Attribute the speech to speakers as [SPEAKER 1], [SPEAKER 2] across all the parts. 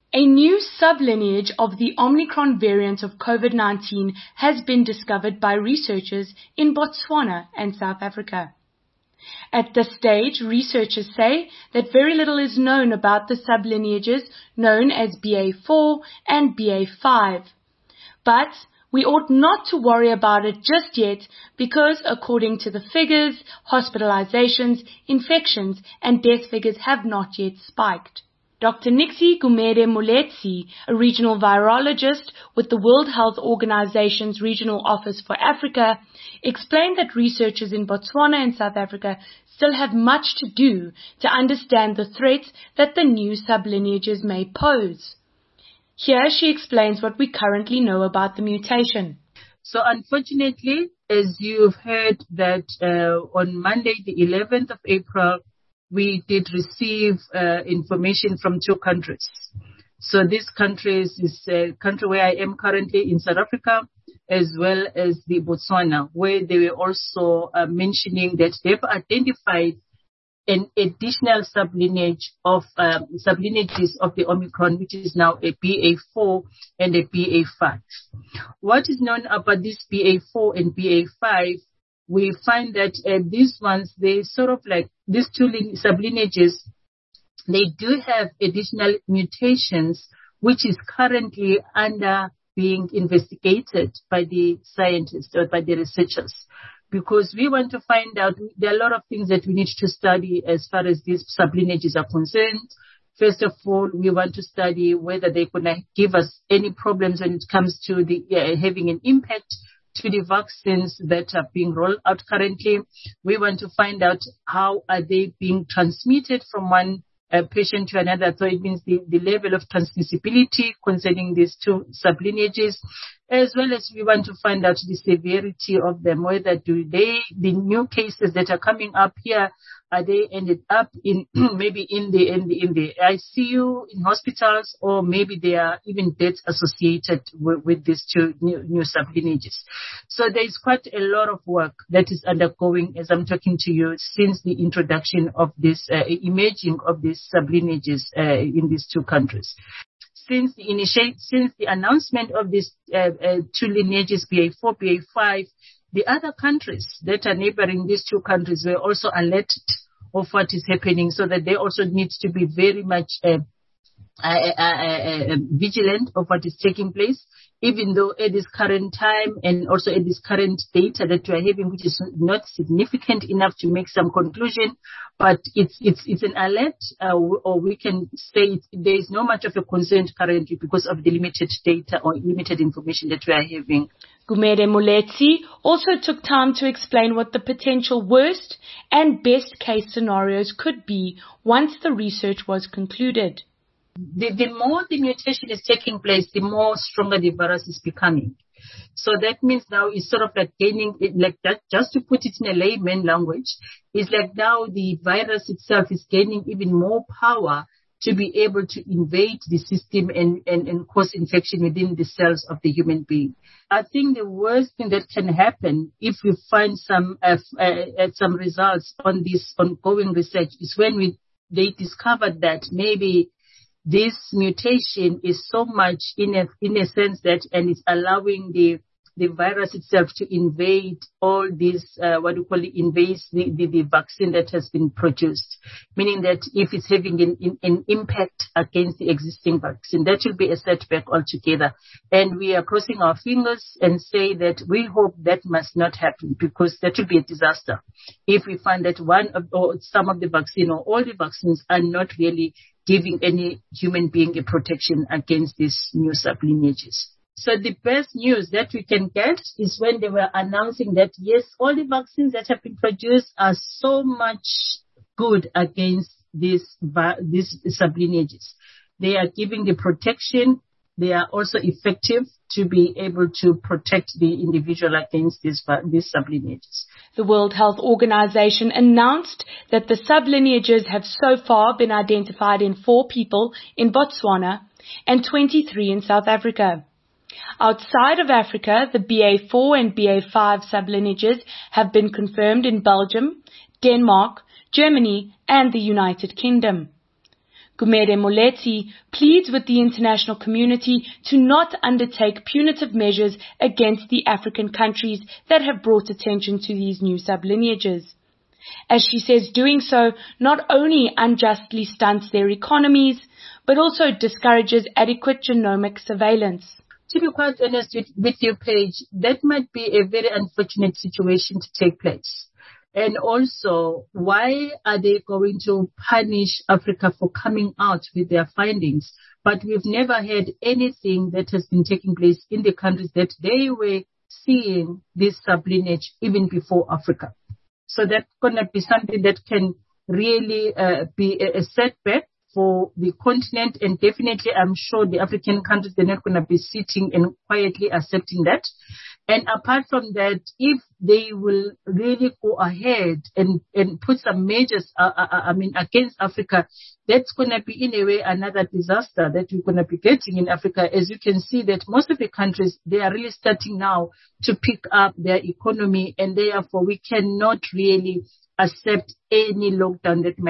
[SPEAKER 1] A new sublineage of the Omicron variant of COVID-19 has been discovered by researchers in Botswana and South Africa. At this stage, researchers say that very little is known about the sublineages known as BA4 and BA5. But we ought not to worry about it just yet because, according to the figures, hospitalizations, infections and death figures have not yet spiked. Dr. Nixie Gumede Moletsi, a regional virologist with the World Health Organization's Regional Office for Africa, explained that researchers in Botswana and South Africa still have much to do to understand the threats that the new sublineages may pose. Here she explains what we currently know about the mutation.
[SPEAKER 2] So unfortunately, as you've heard that on Monday, the 11th of April, we did receive information from two countries. So these countries is a country where I am currently in South Africa, as well as the Botswana, where they were also mentioning that they've identified an additional sublineages of the Omicron, which is now a BA4 and a BA5. What is known about this BA4 and BA5? We find that these ones, they sort of like these two sublineages, they do have additional mutations, which is currently under being investigated by the scientists or by the researchers. Because we want to find out, there are a lot of things that we need to study as far as these sublineages are concerned. First of all, we want to study whether they could give us any problems when it comes to the having an impact to the vaccines that are being rolled out currently. We want to find out how are they being transmitted from one patient to another. So it means the level of transmissibility concerning these two sublineages, as well as we want to find out the severity of them, whether the new cases that are coming up here, are they ended up in maybe in the ICU in hospitals, or maybe they are even deaths associated with these two new sublineages. So there is quite a lot of work that is undergoing as I'm talking to you since the introduction of this emerging of these sublineages in these two countries. Since the announcement of these two lineages, BA4, BA5, the other countries that are neighboring these two countries were also alerted of what is happening, so that they also need to be very much vigilant of what is taking place, even though at this current time and also at this current data that we are having, which is not significant enough to make some conclusion, but it's an alert, or we can say there is no much of a concern currently because of the limited data or limited information that we are having.
[SPEAKER 1] Gumede Moletsi also took time to explain what the potential worst and best case scenarios could be once the research was concluded.
[SPEAKER 2] The more the mutation is taking place, the more stronger the virus is becoming. So that means now it's sort of like gaining, like that, just to put it in a layman language, it's like now the virus itself is gaining even more power to be able to invade the system and cause infection within the cells of the human being. I think the worst thing that can happen if we find some results on this ongoing research is when they discovered that maybe this mutation is so much in a sense that, and it's allowing the virus itself to invade all these, invades the vaccine that has been produced. Meaning that if it's having an impact against the existing vaccine, that will be a setback altogether. And we are crossing our fingers and say that we hope that must not happen, because that will be a disaster if we find that one of, or some of the vaccine or all the vaccines are not really giving any human being a protection against these new sublineages. So the best news that we can get is when they were announcing that, yes, all the vaccines that have been produced are so much good against these sublineages. They are giving the protection. They are also effective to be able to protect the individual against these sublineages.
[SPEAKER 1] The World Health Organization announced that the sublineages have so far been identified in 4 people in Botswana and 23 in South Africa. Outside of Africa, the BA4 and BA5 sublineages have been confirmed in Belgium, Denmark, Germany, and the United Kingdom. Gumede Moletti pleads with the international community to not undertake punitive measures against the African countries that have brought attention to these new sublineages. As she says, doing so not only unjustly stunts their economies, but also discourages adequate genomic surveillance.
[SPEAKER 2] To be quite honest with you, Paige, that might be a very unfortunate situation to take place. And also, why are they going to punish Africa for coming out with their findings? But we've never had anything that has been taking place in the countries that they were seeing this sublineage even before Africa. So that's going to be something that can really be a setback for the continent, and definitely I'm sure the African countries, they're not going to be sitting and quietly accepting that. And apart from that, if they will really go ahead and put some measures, against Africa, that's going to be in a way another disaster that we're going to be getting in Africa. As you can see that most of the countries, they are really starting now to pick up their economy, and therefore we cannot really accept any lockdown that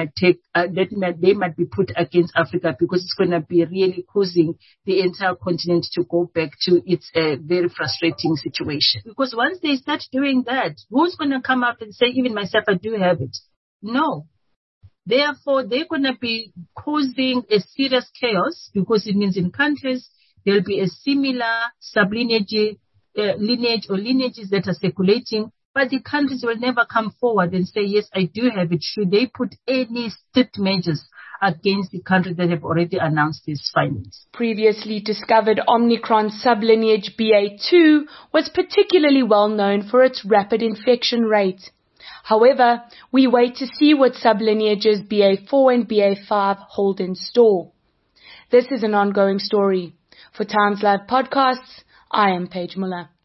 [SPEAKER 2] they might be put against Africa, because it's going to be really causing the entire continent to go back to its very frustrating situation. Because once they start doing that, who's going to come up and say, even myself, I do have it? No. Therefore, they're going to be causing a serious chaos, because it means in countries there'll be a similar sublineage lineage or lineages that are circulating, but the countries will never come forward and say, yes, I do have it. Should they put any strict measures against the countries that have already announced these findings?
[SPEAKER 1] Previously discovered Omicron sublineage BA2 was particularly well known for its rapid infection rate. However, we wait to see what sublineages BA4 and BA5 hold in store. This is an ongoing story. For Times Live Podcasts, I am Paige Muller.